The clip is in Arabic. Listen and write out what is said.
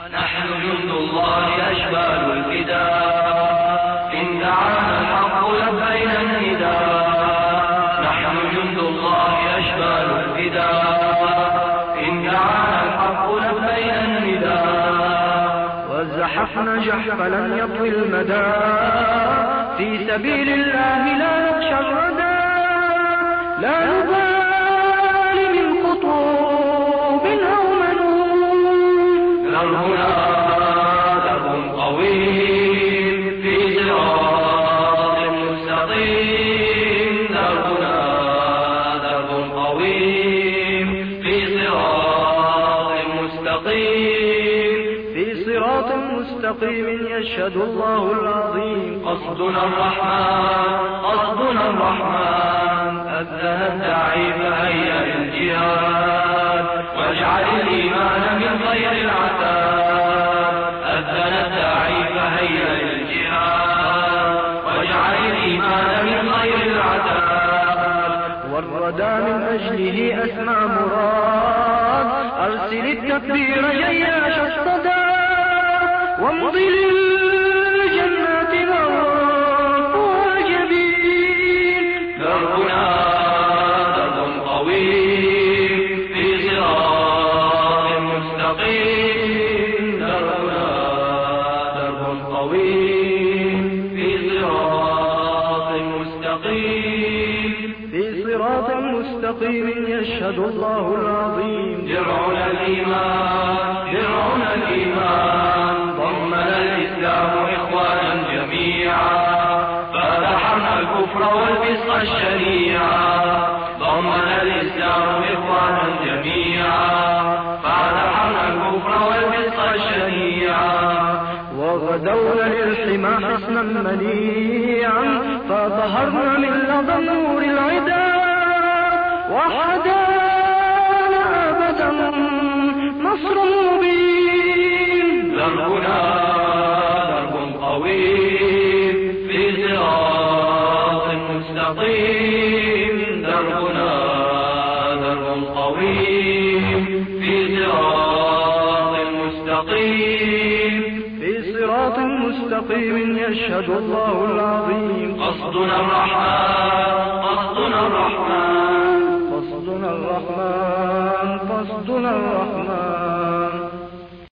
نحن جند الله أشبال الفداء، إن دعانا الحق لبينا النداء. نحن جند الله أشبال الفداء، إن دعانا الحق لبينا النداء. وزحفنا جحف لن يطوي المدى، في سبيل الله لا نخشى الردى. لا نبالي من خطوب أو منون، دربنا درب طويل في صراط مستقيم. دربنا درب طويل في صراط مستقيم. في صراط مستقيم يشهد الله العظيم. قصدنا الرحمن قصدنا الرحمن، أذن الداعي فهيا للجهاد، واجعل الإيمان من خير العتاد. أذن الداعي فهيا للجهاد، واجعل الإيمان من خير العتاد. والردى من أجله أسمع مراد، أرسل التكبير جياش الصدى، وامضي للجنات مرفوع الجبين. دربنا درب طويل في صراط مستقيم. دربنا درب طويل في صراط مستقيم. في صراط مستقيم يشهد الله العظيم. درعنا الإيمان درعنا الإيمان، ضمنا الإسلام إخوانا جميعا، فدحرنا الكفر والفسق الشنيعا. ضمنا الإسلام إخوانا جميعا، فدحرنا الكفر والفسق الشنيعا. وغدونا للحمى حصنا منيعا، فظهرنا من لظى النور العدا، وحدانا أبدا نصر مبين. دربنا درب طويل في صراط مستقيم. دربنا درب طويل في صراط مستقيم. في صراط مستقيم يشهد الله العظيم. قصدنا الرحمن قصدنا الرحمن، قصدنا الرحمن قصدنا الرحمن.